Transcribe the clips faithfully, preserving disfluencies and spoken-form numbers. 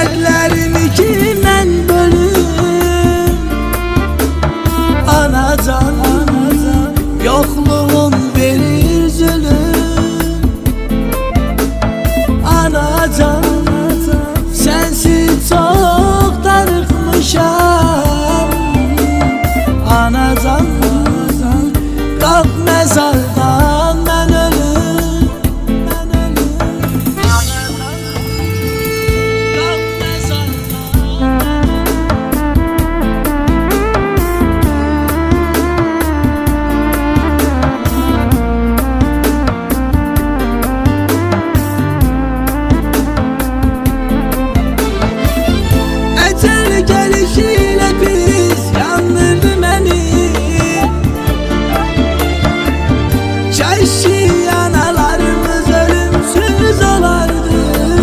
Dərdlərimi kimdən bölüm Anacan, yoxluğun verir zülüm Anacan, sensiz çox darıxmışam Anacan, qalx məzardan mən ölüm Mən ölüm Qalx məzardan Əcəl gəlişilə biz yandırdı məni Keşke analarımız ölümsüz olardı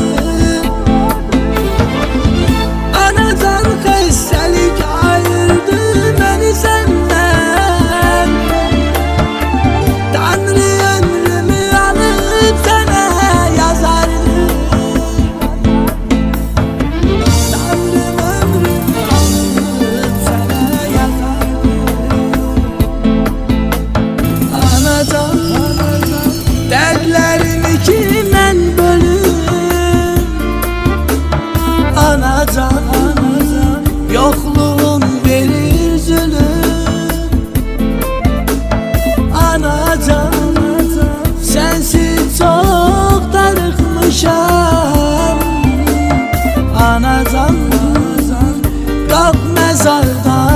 Anacan xəstəlik ayırdı məni səndən Tanrı ömrümü alıp sənə yazardı Tanrı ömrümü alıp sənə yazardı Anacan, dərdlərimi kimdən bölüm Anacan, yoxluğun verir zülüm Anacan, sensiz çox darıxmışam Anacan, qalx məzardan